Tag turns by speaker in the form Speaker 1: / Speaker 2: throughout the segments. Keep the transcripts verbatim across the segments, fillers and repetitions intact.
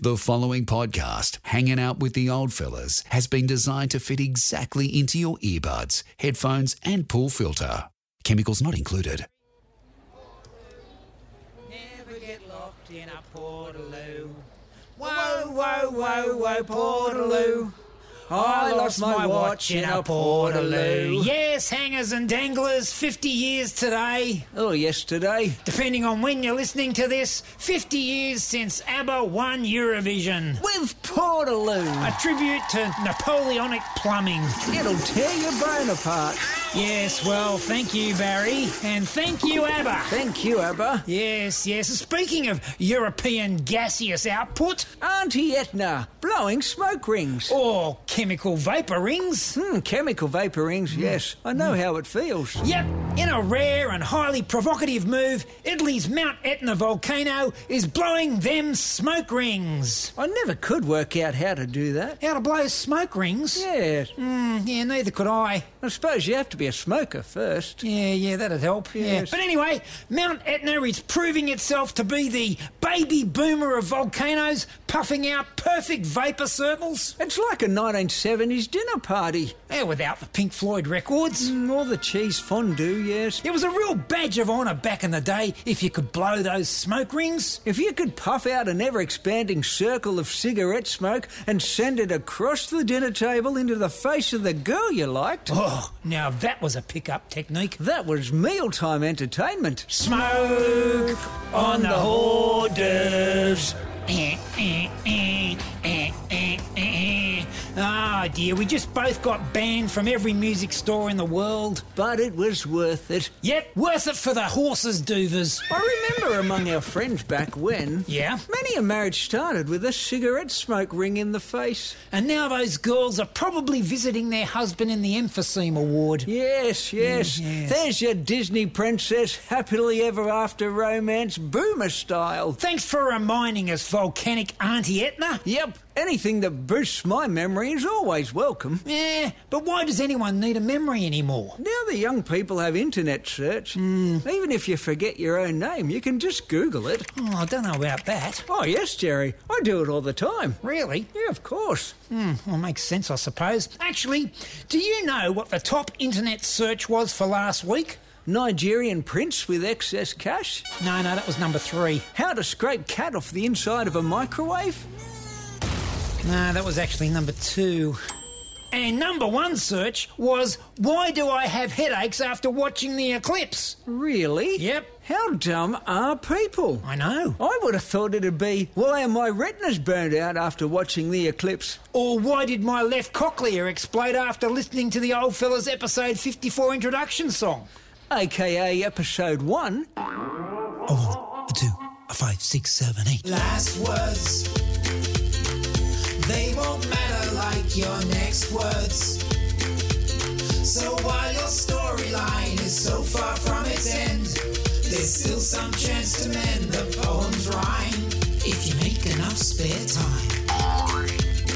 Speaker 1: The following podcast, Hanging Out with the Old Fellas, has been designed to fit exactly into your earbuds, headphones, and pool filter. Chemicals not included.
Speaker 2: Never get locked in a Portaloo. Whoa, whoa, whoa, whoa, Portaloo. I lost my watch in a Portaloo. Yes, hangers and danglers, fifty years today.
Speaker 3: Oh, yesterday.
Speaker 2: Depending on when you're listening to this, fifty years since ABBA won Eurovision.
Speaker 3: With Portaloo.
Speaker 2: A tribute to Napoleonic plumbing.
Speaker 3: It'll tear your brain apart.
Speaker 2: Yes, well, thank you, Barry. And thank you, ABBA.
Speaker 3: Thank you, ABBA.
Speaker 2: Yes, yes. Speaking of European gaseous output...
Speaker 3: Auntie Etna, blowing smoke rings.
Speaker 2: Or chemical vapour rings.
Speaker 3: Hmm, chemical vapour rings, yes. I know how it feels.
Speaker 2: Yep, in a rare and highly provocative move, Italy's Mount Etna volcano is blowing them smoke rings.
Speaker 3: I never could work out how to do that.
Speaker 2: How to blow smoke rings?
Speaker 3: Yes.
Speaker 2: Mm, yeah, neither could I.
Speaker 3: I suppose you have to be a smoker first.
Speaker 2: Yeah, yeah, that'd help.
Speaker 3: Yes.
Speaker 2: Yeah. But anyway, Mount Etna is proving itself to be the baby boomer of volcanoes, puffing out perfect vapour circles.
Speaker 3: It's like a nineteen seventies dinner party.
Speaker 2: Yeah, without the Pink Floyd records.
Speaker 3: Mm, or the cheese fondue, yes.
Speaker 2: It was a real badge of honour back in the day if you could blow those smoke rings.
Speaker 3: If you could puff out an ever-expanding circle of cigarette smoke and send it across the dinner table into the face of the girl you liked...
Speaker 2: Oh, now that was a pick-up technique.
Speaker 3: That was mealtime entertainment.
Speaker 2: Smoke on the hors d'oeuvres. Eh, eh, eh, eh, eh, eh. Oh dear, we just both got banned from every music store in the world.
Speaker 3: But it was worth it.
Speaker 2: Yep, worth it for the horses doovers.
Speaker 3: I remember among our friends back when...
Speaker 2: Yeah?
Speaker 3: Many a marriage started with a cigarette smoke ring in the face.
Speaker 2: And now those girls are probably visiting their husband in the emphysema ward.
Speaker 3: Yes, yes.
Speaker 2: Mm, yes.
Speaker 3: There's your Disney princess happily ever after romance, boomer style.
Speaker 2: Thanks for reminding us, volcanic Auntie Etna.
Speaker 3: Yep. Anything that boosts my memory is always welcome.
Speaker 2: Yeah, but why does anyone need a memory anymore?
Speaker 3: Now the young people have internet search.
Speaker 2: Mm.
Speaker 3: Even if you forget your own name, you can just Google it.
Speaker 2: Oh, I don't know about that.
Speaker 3: Oh, yes, Jerry. I do it all the time.
Speaker 2: Really?
Speaker 3: Yeah, of course.
Speaker 2: Hmm, well, makes sense, I suppose. Actually, do you know what the top internet search was for last week?
Speaker 3: Nigerian prince with excess cash?
Speaker 2: No, no, that was number three.
Speaker 3: How to scrape cat off the inside of a microwave?
Speaker 2: No, that was actually number two. And number one search was, why do I have headaches after watching the eclipse?
Speaker 3: Really?
Speaker 2: Yep.
Speaker 3: How dumb are people?
Speaker 2: I know.
Speaker 3: I would have thought it'd be, why are my retinas burned out after watching the eclipse?
Speaker 2: Or why did my left cochlea explode after listening to the Old Fellas episode fifty-four introduction song?
Speaker 3: A K A episode one.
Speaker 2: A one, a two, a five, six, seven, eight.
Speaker 4: Last words. They won't matter like your next words. So while your storyline is so far from its end, there's still some chance to mend the poem's rhyme if you make enough spare time.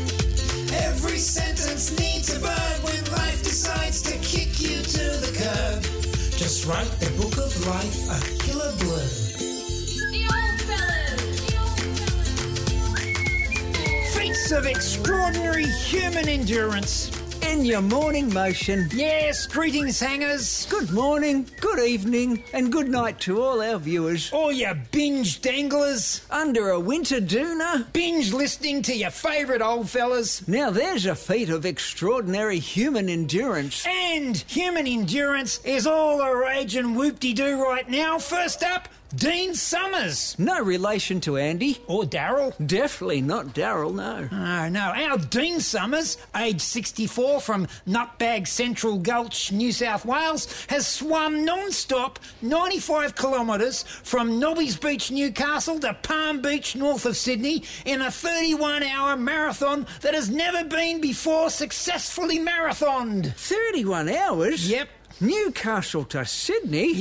Speaker 4: Every sentence needs a verb when life decides to kick you to the curb. Just write the book of life a killer blurb.
Speaker 5: The Old Fellas! The Old Fellas!
Speaker 2: Feats of extraordinary human endurance.
Speaker 3: In your morning motion.
Speaker 2: Yes, greetings, hangers.
Speaker 3: Good morning, good evening, and good night to all our viewers.
Speaker 2: All you binge danglers.
Speaker 3: Under a winter doona.
Speaker 2: Binge listening to your favourite Old Fellas.
Speaker 3: Now there's a feat of extraordinary human endurance.
Speaker 2: And human endurance is all the rage and whoop-de-doo right now. First up, Dean Summers.
Speaker 3: No relation to Andy.
Speaker 2: Or Daryl.
Speaker 3: Definitely not Daryl, no.
Speaker 2: Oh, no. Our Dean Summers, age sixty-four, from Nutbag Central Gulch, New South Wales, has swum non-stop ninety-five kilometres from Nobby's Beach, Newcastle to Palm Beach, north of Sydney, in a thirty-one hour marathon that has never been before successfully marathoned.
Speaker 3: thirty-one hours?
Speaker 2: Yep.
Speaker 3: Newcastle to Sydney?
Speaker 2: Yep.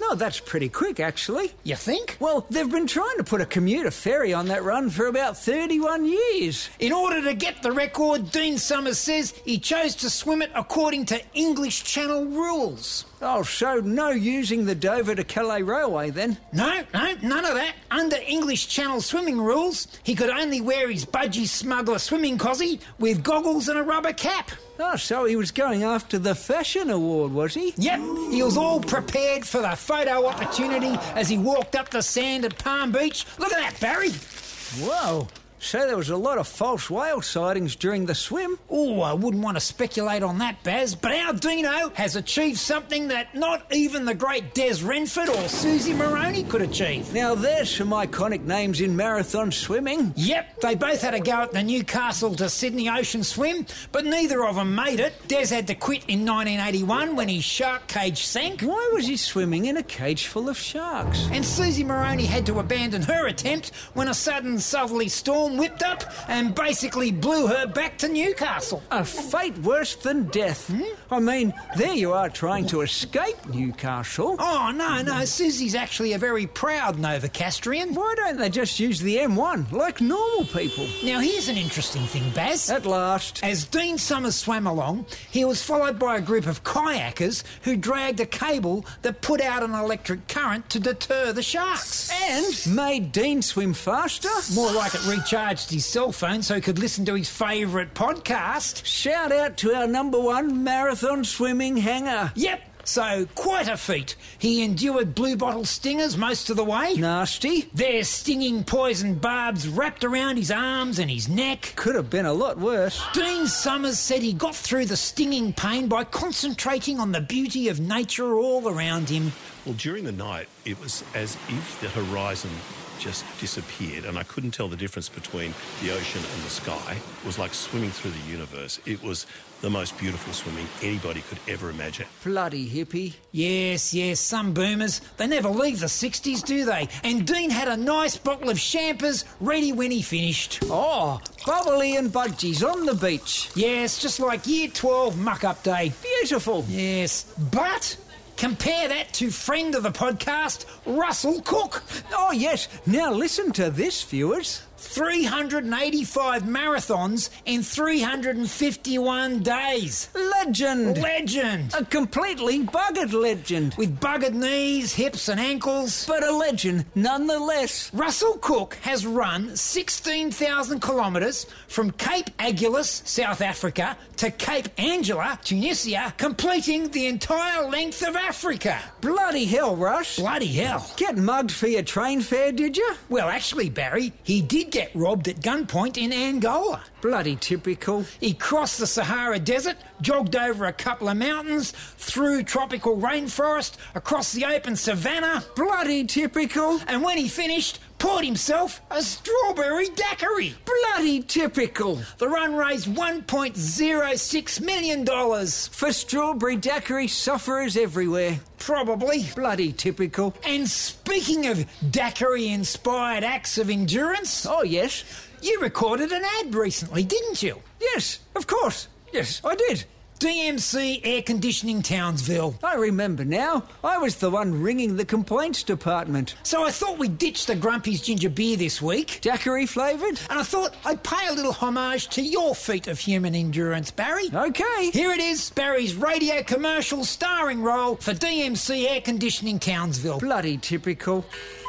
Speaker 3: No, that's pretty quick, actually.
Speaker 2: You think?
Speaker 3: Well, they've been trying to put a commuter ferry on that run for about thirty-one years.
Speaker 2: In order to get the record, Dean Summers says he chose to swim it according to English Channel rules.
Speaker 3: Oh, so no using the Dover to Calais Railway then?
Speaker 2: No, no, none of that. Under English Channel swimming rules, he could only wear his budgie smuggler swimming cosy with goggles and a rubber cap.
Speaker 3: Oh, so he was going after the fashion award, was he?
Speaker 2: Yep, he was all prepared for the photo opportunity as he walked up the sand at Palm Beach. Look at that, Barry.
Speaker 3: Whoa. So there was a lot of false whale sightings during the swim?
Speaker 2: Oh, I wouldn't want to speculate on that, Baz, but our Dino has achieved something that not even the great Des Renford or Susie Moroney could achieve.
Speaker 3: Now there's some iconic names in marathon swimming.
Speaker 2: Yep, they both had a go at the Newcastle to Sydney Ocean swim, but neither of them made it. Des had to quit in nineteen eighty-one when his shark cage sank.
Speaker 3: Why was he swimming in a cage full of sharks?
Speaker 2: And Susie Moroney had to abandon her attempt when a sudden southerly storm whipped up and basically blew her back to Newcastle.
Speaker 3: A fate worse than death. Hmm? I mean, there you are trying to escape Newcastle.
Speaker 2: Oh, no, no, Susie's actually a very proud Novocastrian.
Speaker 3: Why don't they just use the M one like normal people?
Speaker 2: Now, here's an interesting thing, Baz.
Speaker 3: At last.
Speaker 2: As Dean Summers swam along, he was followed by a group of kayakers who dragged a cable that put out an electric current to deter the sharks.
Speaker 3: And made Dean swim faster?
Speaker 2: More like it recharged his cell phone so he could listen to his favourite podcast.
Speaker 3: Shout out to our number one marathon swimming hanger.
Speaker 2: Yep. So, quite a feat. He endured blue bottle stingers most of the way.
Speaker 3: Nasty.
Speaker 2: Their stinging poison barbs wrapped around his arms and his neck.
Speaker 3: Could have been a lot worse.
Speaker 2: Dean Summers said he got through the stinging pain by concentrating on the beauty of nature all around him.
Speaker 6: Well, during the night, it was as if the horizon just disappeared, and I couldn't tell the difference between the ocean and the sky. It was like swimming through the universe. It was the most beautiful swimming anybody could ever imagine.
Speaker 3: Bloody hippie.
Speaker 2: Yes, yes, some boomers, they never leave the sixties, do they? And Dean had a nice bottle of champers ready when he finished.
Speaker 3: Oh, bubbly and budgies on the beach.
Speaker 2: Yes, just like year twelve muck-up day.
Speaker 3: Beautiful.
Speaker 2: Yes, but compare that to friend of the podcast, Russell Cook.
Speaker 3: Oh, yes. Now listen to this, viewers.
Speaker 2: three hundred eighty-five marathons in three hundred fifty-one days.
Speaker 3: Legend.
Speaker 2: Legend.
Speaker 3: A completely buggered legend.
Speaker 2: With buggered knees, hips and ankles.
Speaker 3: But a legend nonetheless.
Speaker 2: Russell Cook has run sixteen thousand kilometres from Cape Agulhas, South Africa, to Cape Angela, Tunisia, completing the entire length of Africa.
Speaker 3: Bloody hell, Russ.
Speaker 2: Bloody hell.
Speaker 3: Get mugged for your train fare, did you?
Speaker 2: Well, actually, Barry, he did get robbed at gunpoint in Angola.
Speaker 3: Bloody typical.
Speaker 2: He crossed the Sahara Desert, jogged over a couple of mountains, through tropical rainforest, across the open savannah.
Speaker 3: Bloody typical.
Speaker 2: And when he finished, poured himself a strawberry daiquiri.
Speaker 3: Bloody typical.
Speaker 2: The run raised one point oh six million dollars.
Speaker 3: For strawberry daiquiri sufferers everywhere.
Speaker 2: Probably.
Speaker 3: Bloody typical.
Speaker 2: And speaking of daiquiri-inspired acts of endurance...
Speaker 3: Oh, yes.
Speaker 2: You recorded an ad recently, didn't you?
Speaker 3: Yes, of course. Yes, I did.
Speaker 2: D M C Air Conditioning Townsville.
Speaker 3: I remember now. I was the one ringing the complaints department.
Speaker 2: So I thought we'd ditch the Grumpy's ginger beer this week.
Speaker 3: Daiquiri flavoured?
Speaker 2: And I thought I'd pay a little homage to your feat of human endurance, Barry.
Speaker 3: OK.
Speaker 2: Here it is, Barry's radio commercial starring role for D M C Air Conditioning Townsville.
Speaker 3: Bloody typical.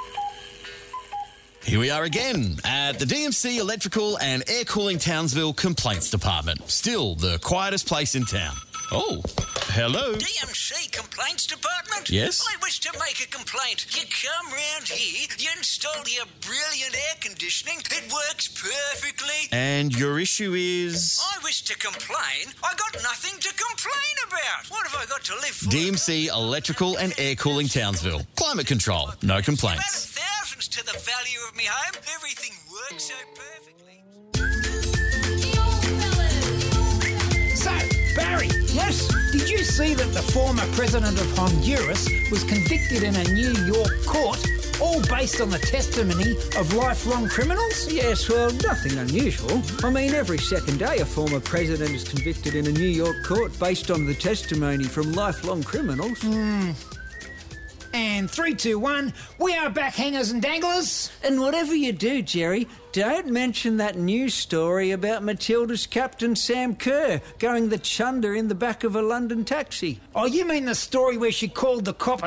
Speaker 7: Here we are again at the D M C Electrical and Air Cooling Townsville Complaints Department. Still the quietest place in town. Oh, hello.
Speaker 8: D M C Complaints Department?
Speaker 7: Yes?
Speaker 8: I wish to make a complaint. You come round here, you install your brilliant air conditioning, it works perfectly.
Speaker 7: And your issue is?
Speaker 8: I wish to complain. I got nothing to complain about. What have I got to live for?
Speaker 7: D M C Electrical and Air Cooling Townsville. Climate control, no complaints.
Speaker 8: About thousands to the value of me home. Everything works so perfectly.
Speaker 5: The old fellas.
Speaker 2: So, Barry.
Speaker 3: Yes?
Speaker 2: Did you see that the former president of Honduras was convicted in a New York court, all based on the testimony of lifelong criminals?
Speaker 3: Yes, well, nothing unusual. I mean, every second day a former president is convicted in a New York court based on the testimony from lifelong criminals.
Speaker 2: Hmm. And three, two, one, we are back, hangers and danglers.
Speaker 3: And whatever you do, Jerry, don't mention that news story about Matilda's captain Sam Kerr going the chunder in the back of a London taxi.
Speaker 2: Oh, you mean the story where she called the cop a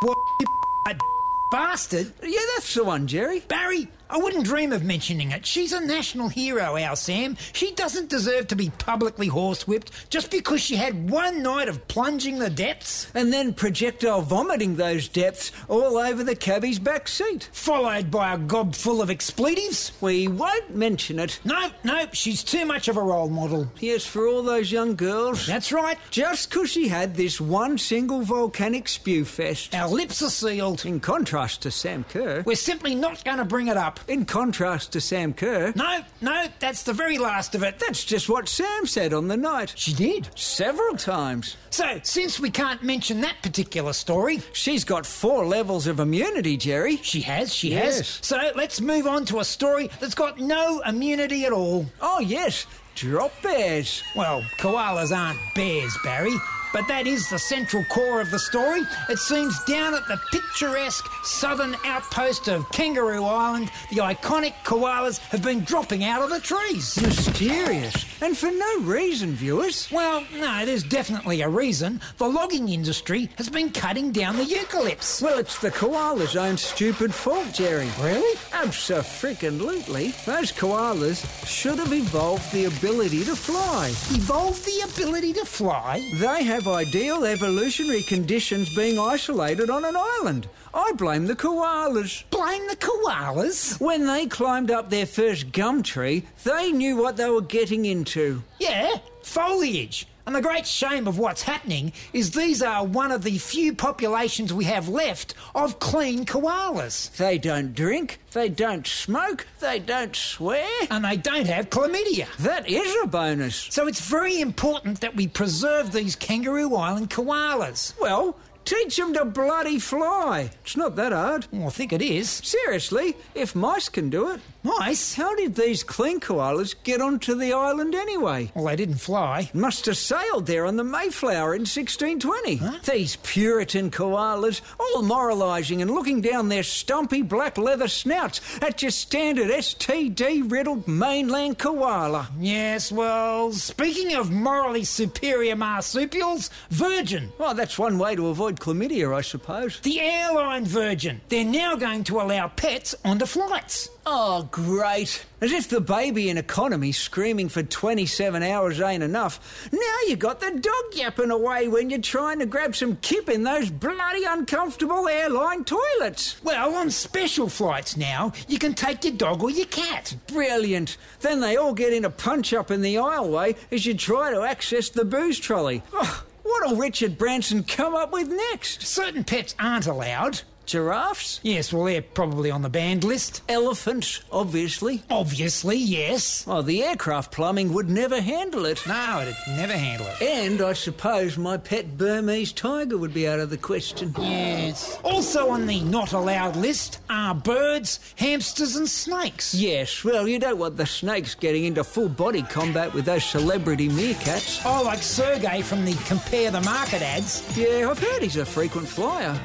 Speaker 2: a bastard?
Speaker 3: Yeah, that's the one, Jerry.
Speaker 2: Barry, I wouldn't dream of mentioning it. She's a national hero, our Sam. She doesn't deserve to be publicly horsewhipped just because she had one night of plunging the depths.
Speaker 3: And then projectile vomiting those depths all over the cabbie's back seat.
Speaker 2: Followed by a gob full of expletives.
Speaker 3: We won't mention it.
Speaker 2: Nope, nope, she's too much of a role model.
Speaker 3: Yes, for all those young girls.
Speaker 2: That's right.
Speaker 3: Just 'cause she had this one single volcanic spew fest.
Speaker 2: Our lips are sealed.
Speaker 3: In contrast to Sam Kerr.
Speaker 2: We're simply not going to bring it up.
Speaker 3: In contrast to Sam Kerr.
Speaker 2: No, no, that's the very last of it.
Speaker 3: That's just what Sam said on the night.
Speaker 2: She did.
Speaker 3: Several times.
Speaker 2: So, since we can't mention that particular story...
Speaker 3: She's got four levels of immunity, Jerry.
Speaker 2: She has, she
Speaker 3: Yes.
Speaker 2: has. So, let's move on to a story that's got no immunity at all.
Speaker 3: Oh, yes. Drop bears.
Speaker 2: Well, koalas aren't bears, Barry. But that is the central core of the story. It seems down at the picturesque southern outpost of Kangaroo Island, the iconic koalas have been dropping out of the trees.
Speaker 3: Mysterious. And for no reason, viewers.
Speaker 2: Well, no, there's definitely a reason. The logging industry has been cutting down the eucalypts.
Speaker 3: Well, it's the koala's own stupid fault, Jerry.
Speaker 2: Really?
Speaker 3: Abso-freaking-lutely. Those koalas should have evolved the ability to fly.
Speaker 2: Evolved the ability to fly?
Speaker 3: They have ideal evolutionary conditions being isolated on an island. I blame the koalas.
Speaker 2: Blame the koalas?
Speaker 3: When they climbed up their first gum tree, they knew what they were getting into.
Speaker 2: Yeah, foliage. And the great shame of what's happening is these are one of the few populations we have left of clean koalas.
Speaker 3: They don't drink, they don't smoke, they don't swear.
Speaker 2: And they don't have chlamydia.
Speaker 3: That is a bonus.
Speaker 2: So it's very important that we preserve these Kangaroo Island koalas.
Speaker 3: Well, teach them to bloody fly. It's not that hard.
Speaker 2: Well, I think it is.
Speaker 3: Seriously, if mice can do it.
Speaker 2: Mice?
Speaker 3: How did these clean koalas get onto the island anyway?
Speaker 2: Well, they didn't fly.
Speaker 3: Must have sailed there on the Mayflower in sixteen twenty.
Speaker 2: Huh?
Speaker 3: These Puritan koalas, all moralising and looking down their stumpy black leather snouts at your standard S T D-riddled mainland koala.
Speaker 2: Yes, well, speaking of morally superior marsupials, Virgin.
Speaker 3: Well, that's one way to avoid chlamydia, I suppose.
Speaker 2: The airline Virgin. They're now going to allow pets onto flights.
Speaker 3: Oh, great. As if the baby in economy screaming for twenty-seven hours ain't enough. Now you got the dog yapping away when you're trying to grab some kip in those bloody uncomfortable airline toilets.
Speaker 2: Well, on special flights now, you can take your dog or your cat.
Speaker 3: Brilliant. Then they all get in a punch-up in the aisleway as you try to access the booze trolley. Oh, what'll Richard Branson come up with next?
Speaker 2: Certain pets aren't allowed.
Speaker 3: Giraffes?
Speaker 2: Yes, well, they're probably on the banned list.
Speaker 3: Elephants, obviously.
Speaker 2: Obviously, yes.
Speaker 3: Oh, the aircraft plumbing would never handle it.
Speaker 2: No, it'd never handle it.
Speaker 3: And I suppose my pet Burmese tiger would be out of the question.
Speaker 2: Yes. Also on the not allowed list are birds, hamsters and snakes.
Speaker 3: Yes, well, you don't want the snakes getting into full body combat with those celebrity meerkats.
Speaker 2: Oh, like Sergey from the Compare the Market ads.
Speaker 3: Yeah, I've heard he's a frequent flyer.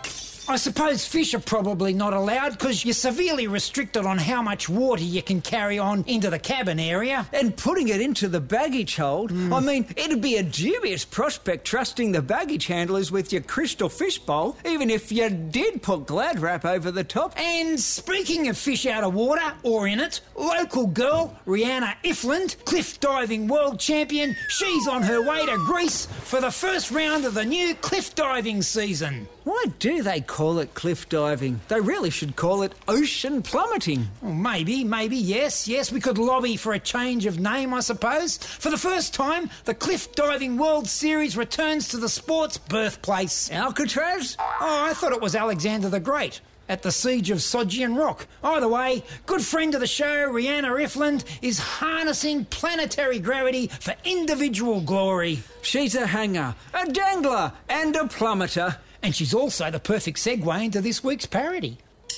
Speaker 2: I suppose fish are probably not allowed because you're severely restricted on how much water you can carry on into the cabin area.
Speaker 3: And putting it into the baggage hold, mm. I mean, it'd be a dubious prospect trusting the baggage handlers with your crystal fish bowl, even if you did put Glad Wrap over the top.
Speaker 2: And speaking of fish out of water, or in it, local girl Rihanna Ifland, cliff diving world champion, she's on her way to Greece for the first round of the new cliff diving season.
Speaker 3: Why do they call it cliff diving? They really should call it ocean plummeting.
Speaker 2: Well, maybe, maybe, yes, yes. We could lobby for a change of name, I suppose. For the first time, the Cliff Diving World Series returns to the sport's birthplace.
Speaker 3: Alcatraz?
Speaker 2: Oh, I thought it was Alexander the Great at the Siege of Sojian Rock. Either way, good friend of the show, Rihanna Ifland, is harnessing planetary gravity for individual glory.
Speaker 3: She's a hanger, a dangler, and a plummeter.
Speaker 2: And she's also the perfect segue into this week's parody.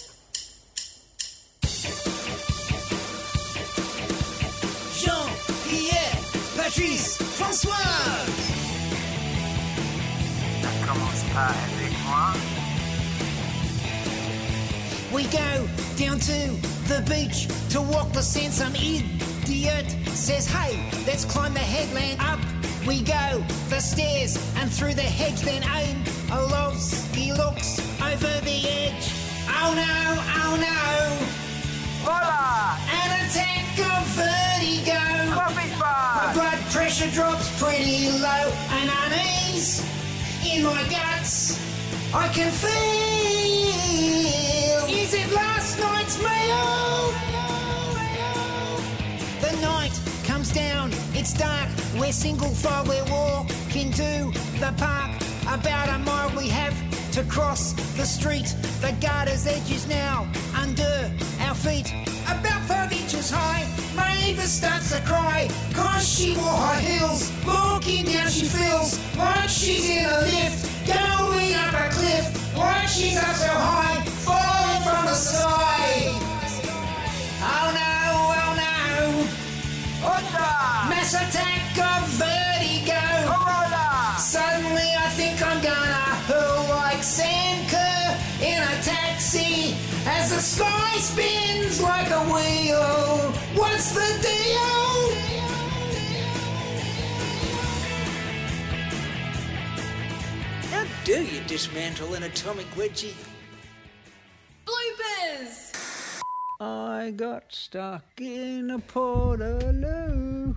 Speaker 4: Jean-Pierre, Patrice, François.
Speaker 9: Ça commence pas avec moi.
Speaker 2: We go down to the beach to walk the sand. Some idiot says, hey, let's climb the headland. Up we go the stairs and through the hedge. Then Aim Alowski looks over the edge. Oh no, oh no.
Speaker 3: Voila!
Speaker 2: An attack of vertigo.
Speaker 3: Coffee bar!
Speaker 2: My blood pressure drops pretty low and unease in my guts I can feel. Is it last night's meal? The night comes down, it's dark, we're single file, we're walking to the park. About a mile we have to cross the street. The guarder's edge is now under our feet. About five inches high, Maeva starts to cry, cause she wore high heels. Looking down she feels like she's in a lift, going up a cliff, like she's up so high, falling from the sky. Oh no, oh no.
Speaker 3: Onda!
Speaker 2: Mass attack of vertigo.
Speaker 3: Corona!
Speaker 2: Suddenly I think I'm gonna hurl like Sam Kerr in a taxi as the sky spins like a wheel. What's the deal?
Speaker 3: How do you dismantle an atomic wedgie?
Speaker 5: Bloopers!
Speaker 3: I got stuck in a portaloo.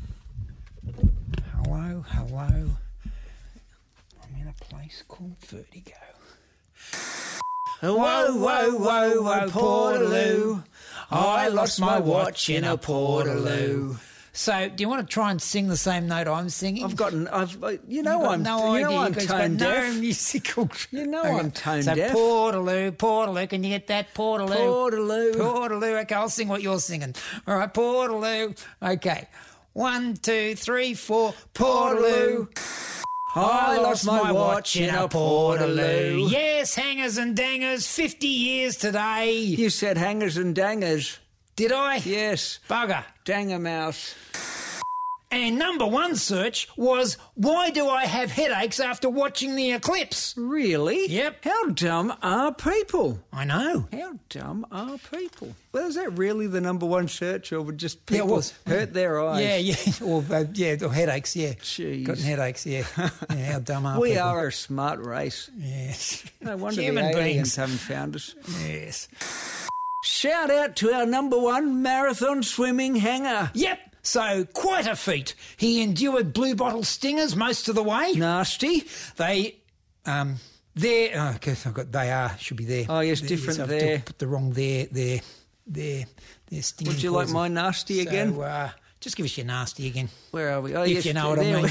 Speaker 2: Hello, hello. I'm in a place called Vertigo.
Speaker 3: Whoa, whoa, whoa, whoa, portaloo. I lost my watch in a portaloo.
Speaker 2: So, do you want to try and sing the same note I'm singing?
Speaker 3: I've gotten, I've, uh, you know,
Speaker 2: You've got
Speaker 3: I'm,
Speaker 2: no
Speaker 3: you know,
Speaker 2: idea.
Speaker 3: I'm
Speaker 2: You've
Speaker 3: tone
Speaker 2: got
Speaker 3: deaf.
Speaker 2: no musical.
Speaker 3: You know
Speaker 2: Okay.
Speaker 3: I'm tone
Speaker 2: so
Speaker 3: deaf.
Speaker 2: Portaloo, Portaloo. Can you get that Portaloo?
Speaker 3: Portaloo.
Speaker 2: Portaloo. Okay, I'll sing what you're singing. All right, Portaloo. Okay, one, two, three, four. Portaloo.
Speaker 3: I lost my watch in a portaloo.
Speaker 2: Yes, hangers and dangers. Fifty years today.
Speaker 3: You said hangers and dangers.
Speaker 2: Did I?
Speaker 3: Yes,
Speaker 2: Bugger.
Speaker 3: danger mouse.
Speaker 2: And number one search was, why do I have headaches after watching the eclipse?
Speaker 3: Really?
Speaker 2: Yep.
Speaker 3: How dumb are people?
Speaker 2: I know.
Speaker 3: How dumb are people? Well, is that really the number one search, or would just
Speaker 2: Yeah, it
Speaker 3: people
Speaker 2: was.
Speaker 3: hurt their eyes?
Speaker 2: Yeah, yeah, or uh, yeah, or headaches. Yeah,
Speaker 3: Jeez.
Speaker 2: got headaches. Yeah, yeah. How dumb are
Speaker 3: We
Speaker 2: people?
Speaker 3: are a smart race.
Speaker 2: Yes,
Speaker 3: No wonder
Speaker 2: human
Speaker 3: the aliens
Speaker 2: beings.
Speaker 3: haven't found us.
Speaker 2: Yes.
Speaker 3: Shout out to our number one marathon swimming hanger.
Speaker 2: Yep. So quite a feat. He endured blue bottle stingers most of the way.
Speaker 3: Nasty.
Speaker 2: They, um, there. Oh, okay, I've got. They are should be there.
Speaker 3: Oh, yes,
Speaker 2: There,
Speaker 3: different
Speaker 2: I've
Speaker 3: there.
Speaker 2: Put the wrong there. There. There. There. Stinging
Speaker 3: Would you like
Speaker 2: poison.
Speaker 3: my nasty
Speaker 2: So,
Speaker 3: again?
Speaker 2: Uh, just give us your nasty again.
Speaker 3: Where are we? Oh,
Speaker 2: If
Speaker 3: yes,
Speaker 2: you know what I
Speaker 3: there
Speaker 2: mean.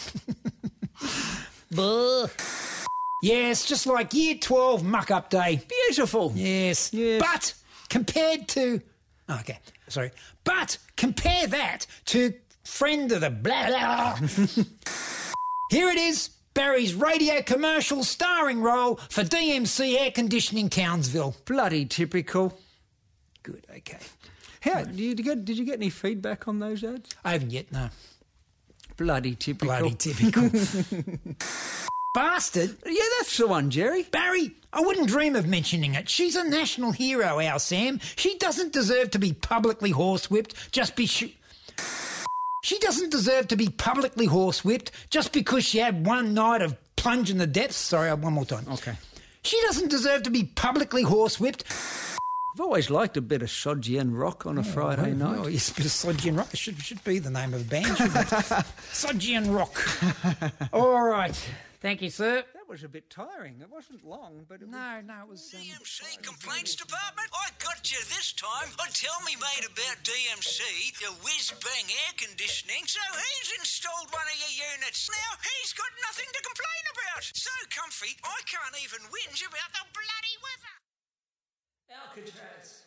Speaker 3: we-
Speaker 2: Buh. Yes, just like year twelve muck up day.
Speaker 3: Beautiful.
Speaker 2: Yes.
Speaker 3: Yes.
Speaker 2: But compared to... Okay, sorry. But compare that to friend of the blah, blah. Here it is, Barry's radio commercial starring role for D M C Air Conditioning Townsville.
Speaker 3: Bloody typical.
Speaker 2: Good, okay.
Speaker 3: How did you get? Did you get any feedback on those ads?
Speaker 2: I haven't yet, no.
Speaker 3: Bloody typical.
Speaker 2: Bloody typical. Bastard.
Speaker 3: Yeah, that's the one, Jerry.
Speaker 2: Barry, I wouldn't dream of mentioning it. She's a national hero, our Sam. She doesn't deserve to be publicly horsewhipped just be... Sh- she doesn't deserve to be publicly horsewhipped just because she had one night of plunge in the depths. Sorry, one more time.
Speaker 3: Okay.
Speaker 2: She doesn't deserve to be publicly horsewhipped.
Speaker 3: I've always liked a bit of Sodgy rock on a Friday
Speaker 2: Oh,
Speaker 3: night.
Speaker 2: oh, yes, a bit of Sodgy and Rock. It should, should be the name of the band, shouldn't it? Sodgy and Rock. All right. Thank you, sir.
Speaker 3: That was a bit tiring. It wasn't long, but it was...
Speaker 2: No, no, it was... Um,
Speaker 8: D M C Complaints Department? I got you this time. Oh, tell me, mate, about D M C, the whiz-bang air conditioning. So he's installed one of your units. Now he's got nothing to complain about. So comfy, I can't even whinge about the bloody weather.
Speaker 2: Alcatraz.